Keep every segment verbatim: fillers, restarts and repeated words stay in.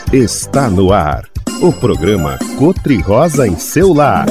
Está no ar, o programa Cotri-Rosa em seu lar.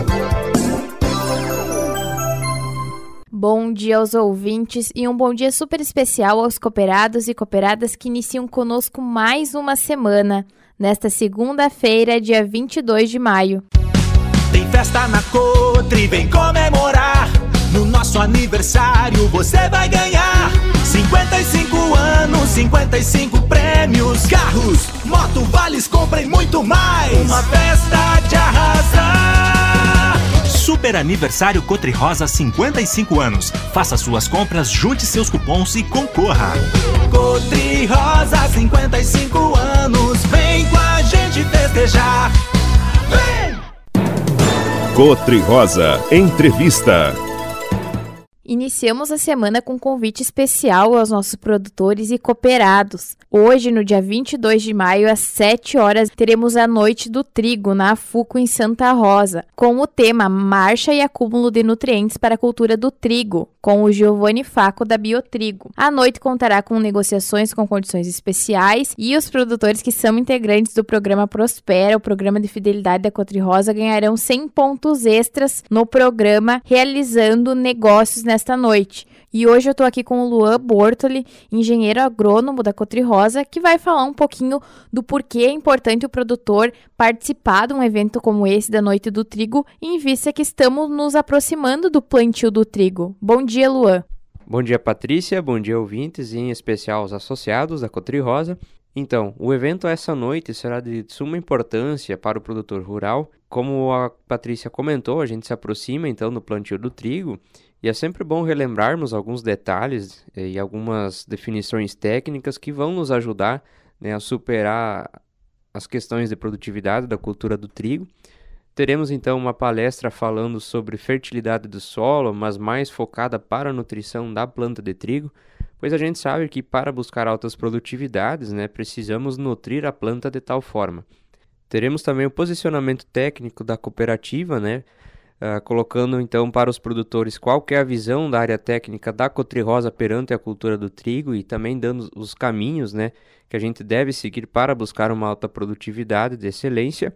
Bom dia aos ouvintes e um bom dia super especial aos cooperados e cooperadas que iniciam conosco mais uma semana, nesta segunda-feira, dia vinte e dois de maio. Tem festa na Cotri, vem comemorar. No nosso aniversário você vai ganhar cinquenta e cinco anos, cinquenta e cinco prêmios, carros, moto, vales, comprem muito mais. Uma festa de arrasar. Super Aniversário Cotri-Rosa, cinquenta e cinco anos. Faça suas compras, junte seus cupons e concorra. Cotri-Rosa, cinquenta e cinco anos. Vem com a gente festejar. Vem! Cotri-Rosa Entrevista. Iniciamos a semana com um convite especial aos nossos produtores e cooperados. Hoje, no dia vinte e dois de maio, às sete horas, teremos a Noite do Trigo na Afuco, em Santa Rosa, com o tema Marcha e Acúmulo de Nutrientes para a Cultura do Trigo, com o Giovanni Faco da Biotrigo. A noite contará com negociações com condições especiais e os produtores que são integrantes do programa Prospera, o programa de fidelidade da Cotri-Rosa, ganharão cem pontos extras no programa, realizando negócios nesta noite. E hoje eu tô aqui com o Luan Bortoli, engenheiro agrônomo da Cotri-Rosa, que vai falar um pouquinho do porquê é importante o produtor participar de um evento como esse da Noite do Trigo, em vista que estamos nos aproximando do plantio do trigo. Bom dia, Luan. Bom dia, Patrícia. Bom dia, ouvintes, e em especial os associados da Cotri-Rosa. Então, o evento essa noite será de suma importância para o produtor rural. Como a Patrícia comentou, a gente se aproxima então do plantio do trigo, e é sempre bom relembrarmos alguns detalhes e algumas definições técnicas que vão nos ajudar, né, a superar as questões de produtividade da cultura do trigo. Teremos então uma palestra falando sobre fertilidade do solo, mas mais focada para a nutrição da planta de trigo, pois a gente sabe que para buscar altas produtividades, né, precisamos nutrir a planta de tal forma. Teremos também o posicionamento técnico da cooperativa, né, Uh, colocando então para os produtores qual que é a visão da área técnica da Cotri-Rosa perante a cultura do trigo e também dando os caminhos, né, que a gente deve seguir para buscar uma alta produtividade de excelência.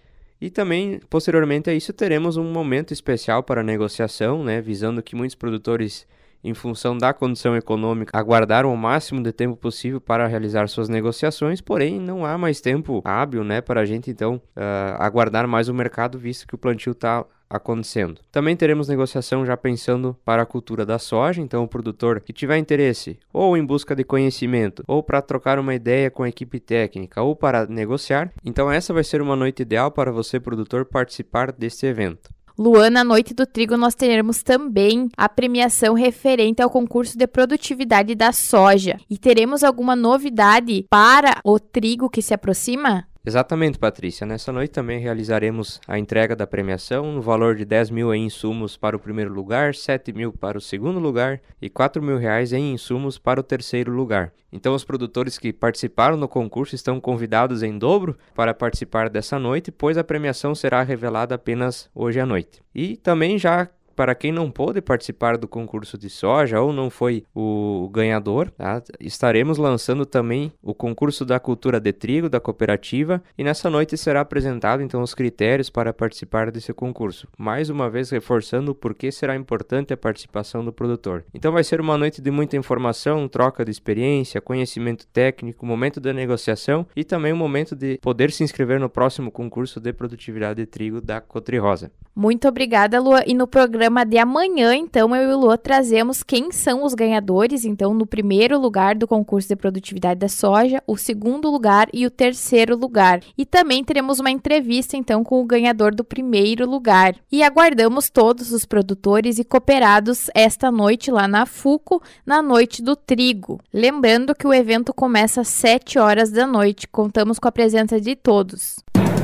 E também, posteriormente a isso, teremos um momento especial para a negociação, né, visando que muitos produtores, em função da condição econômica, aguardaram o máximo de tempo possível para realizar suas negociações, porém não há mais tempo hábil, né, para a gente então uh, aguardar mais o mercado, visto que o plantio está acontecendo. Também teremos negociação já pensando para a cultura da soja, então o produtor que tiver interesse ou em busca de conhecimento, ou para trocar uma ideia com a equipe técnica, ou para negociar, então essa vai ser uma noite ideal para você, produtor, participar deste evento. Luan, na Noite do Trigo nós teremos também a premiação referente ao concurso de produtividade da soja. E teremos alguma novidade para o trigo que se aproxima? Exatamente, Patrícia. Nessa noite também realizaremos a entrega da premiação no valor de dez mil em insumos para o primeiro lugar, sete mil para o segundo lugar e quatro mil reais em insumos para o terceiro lugar. Então os produtores que participaram no concurso estão convidados em dobro para participar dessa noite, pois a premiação será revelada apenas hoje à noite. E também já para quem não pôde participar do concurso de soja ou não foi o ganhador, tá? Estaremos lançando também o concurso da cultura de trigo da cooperativa e nessa noite será apresentado então os critérios para participar desse concurso, mais uma vez reforçando o porquê será importante a participação do produtor. Então vai ser uma noite de muita informação, troca de experiência, conhecimento técnico, momento da negociação e também o momento de poder se inscrever no próximo concurso de produtividade de trigo da Cotri-Rosa. Muito obrigada, Lua. E no programa de amanhã, então, eu e o Lua trazemos quem são os ganhadores, então, no primeiro lugar do concurso de produtividade da soja, o segundo lugar e o terceiro lugar. E também teremos uma entrevista, então, com o ganhador do primeiro lugar. E aguardamos todos os produtores e cooperados esta noite lá na Afuco, na Noite do Trigo. Lembrando que o evento começa às sete horas da noite. Contamos com a presença de todos.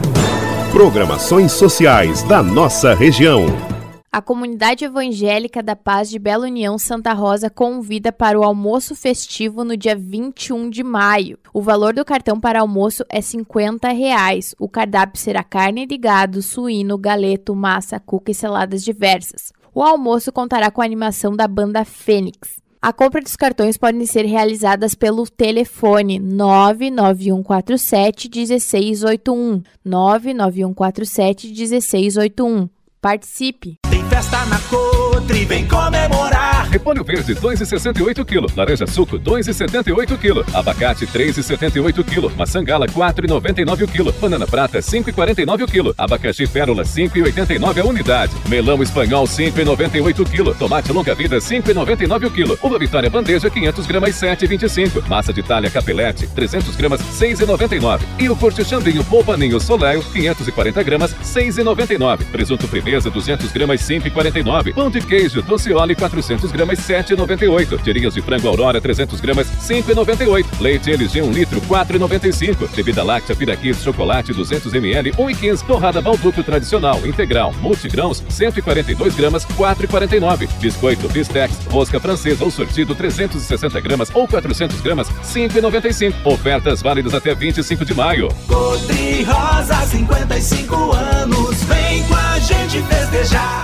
Programações sociais da nossa região. A Comunidade Evangélica da Paz de Bela União Santa Rosa convida para o almoço festivo no dia vinte e um de maio. O valor do cartão para almoço é cinquenta reais. O cardápio será carne de gado, suíno, galeto, massa, cuca e saladas diversas. O almoço contará com a animação da banda Fênix. A compra dos cartões podem ser realizadas pelo telefone nove nove um quatro sete um seis oito um, nove nove um quatro sete um seis oito um. Participe! Tem festa na Cotri, vem comemorar. Repolho verde dois reais e sessenta e oito quilo, laranja suco dois reais e setenta e oito quilo, abacate três reais e setenta e oito quilo, maçã gala quatro reais e noventa e nove quilo, banana prata cinco reais e quarenta e nove quilo, abacaxi pérola cinco reais e oitenta e nove a unidade, melão espanhol cinco reais e noventa e oito quilo, tomate longa vida cinco reais e noventa e nove o quilo, uva Vitória bandeja quinhentos gramas sete reais e vinte e cinco, massa de Itália capelete trezentos gramas seis reais e noventa e nove e o corte chambinho polpa ninho soleil quinhentos e quarenta gramas seis reais e noventa e nove, presunto firmeza duzentos gramas cinco reais e quarenta e nove, pão de queijo Doceoli quatrocentos gramas sete reais e noventa e oito, tirinhas de frango Aurora trezentos gramas cinco reais e noventa e oito, leite L G um litro quatro reais e noventa e cinco, bebida láctea Piraquês chocolate duzentos mililitros um real e quinze, torrada Balduco tradicional integral multigrãos cento e quarenta e dois gramas quatro reais e quarenta e nove, biscoito Bistex rosca francesa ou sortido trezentos e sessenta gramas ou quatrocentos gramas cinco reais e noventa e cinco. Ofertas válidas até vinte e cinco de maio. Cotri Rosa, cinquenta e cinco anos, vem com a gente festejar.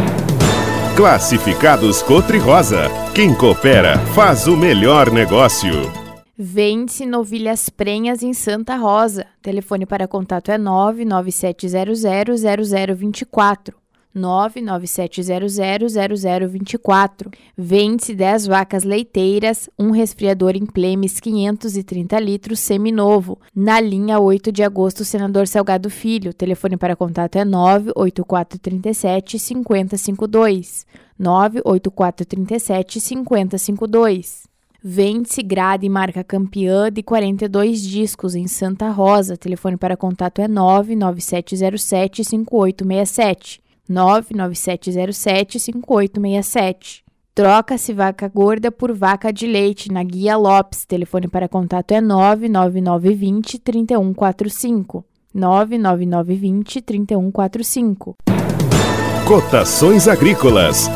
Classificados Cotri Rosa. Quem coopera faz o melhor negócio. Vende-se novilhas prenhas em Santa Rosa. Telefone para contato é nove nove sete zero zero zero zero dois quatro. nove nove sete zero zero zero zero dois quatro. Vende-se dez vacas leiteiras, um resfriador Implemes quinhentos e trinta litros seminovo, na linha oito de agosto, Senador Salgado Filho. Telefone para contato é nove oito quatro três sete cinco zero cinco dois. nove oito quatro três sete cinco zero cinco dois. Vende-se grade marca Campeã de quarenta e dois discos em Santa Rosa. Telefone para contato é nove nove sete zero sete cinco oito seis sete. nove nove sete zero sete cinco oito seis sete. Troca-se vaca gorda por vaca de leite na Guia Lopes. Telefone para contato é nove nove nove dois zero três um quatro cinco. nove nove nove dois zero três um quatro cinco. Cotações agrícolas.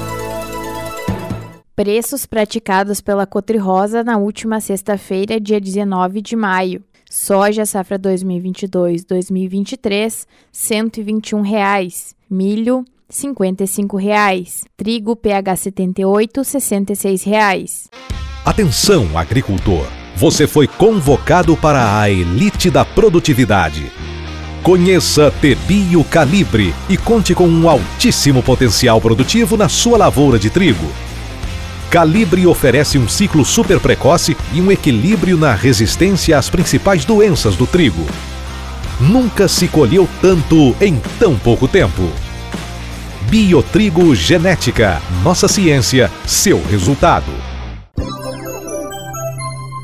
Preços praticados pela Cotri Rosa na última sexta-feira, dia dezenove de maio. Soja safra dois mil e vinte e dois dois mil e vinte e três, cento e vinte e um reais. Milho, cinquenta e cinco reais. Trigo P H setenta e oito, sessenta e seis reais. Atenção, agricultor! Você foi convocado para a elite da produtividade. Conheça Tebio Calibre e conte com um altíssimo potencial produtivo na sua lavoura de trigo. Calibre oferece um ciclo super precoce e um equilíbrio na resistência às principais doenças do trigo. Nunca se colheu tanto em tão pouco tempo. Biotrigo Genética. Nossa ciência, seu resultado.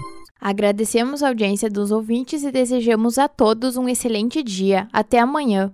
Agradecemos a audiência dos ouvintes e desejamos a todos um excelente dia. Até amanhã.